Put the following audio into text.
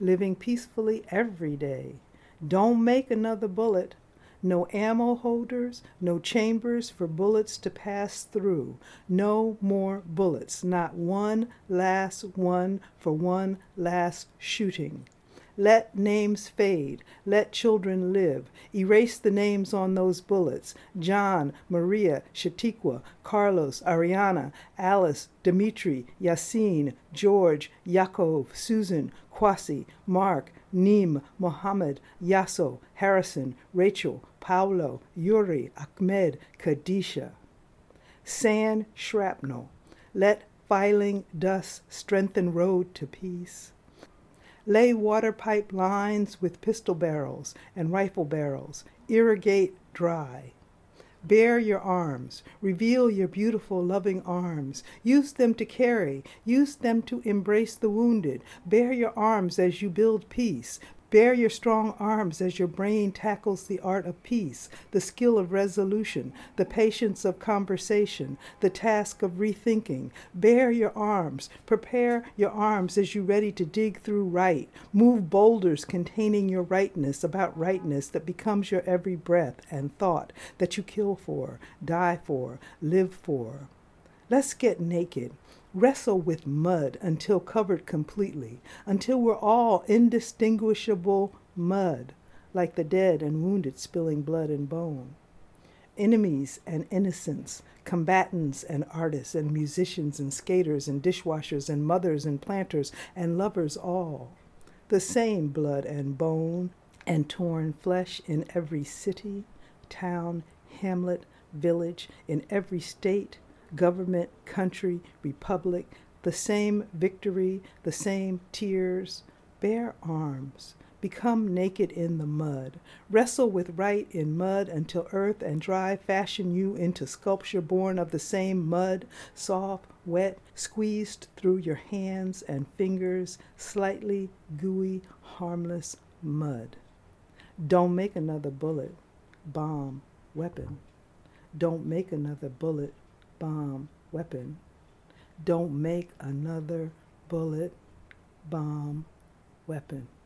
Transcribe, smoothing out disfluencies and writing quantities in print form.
living peacefully every day. Don't make another bullet. No ammo holders, no chambers for bullets to pass through. No more bullets, not one last one for one last shooting. Let names fade. Let children live. Erase the names on those bullets. John, Maria, Shatiqua, Carlos, Ariana, Alice, Dimitri, Yassine, George, Yaakov, Susan, Kwasi, Mark, Neem, Mohammed, Yasso, Harrison, Rachel, Paulo, Yuri, Ahmed, Kadisha. Sand shrapnel. Let filing dust strengthen road to peace. Lay water pipe lines with pistol barrels and rifle barrels. Irrigate dry. Bare your arms. Reveal your beautiful, loving arms. Use them to carry. Use them to embrace the wounded. Bare your arms as you build peace. Bare your strong arms as your brain tackles the art of peace, the skill of resolution, the patience of conversation, the task of rethinking. Bare your arms. Prepare your arms as you ready to dig through right. Move boulders containing your rightness about rightness that becomes your every breath and thought that you kill for, die for, live for. Let's get naked. Wrestle with mud until covered completely, until we're all indistinguishable mud, like the dead and wounded spilling blood and bone. Enemies and innocents, combatants and artists and musicians and skaters and dishwashers and mothers and planters and lovers all. The same blood and bone and torn flesh in every city, town, hamlet, village, in every state, government, country, republic, the same victory, the same tears. Bare arms. Become naked in the mud. Wrestle with right in mud until earth and dry fashion you into sculpture born of the same mud, soft, wet, squeezed through your hands and fingers, slightly gooey, harmless mud. Don't make another bullet, bomb, weapon. Don't make another bullet, bomb, weapon. Don't make another bullet, bomb, weapon.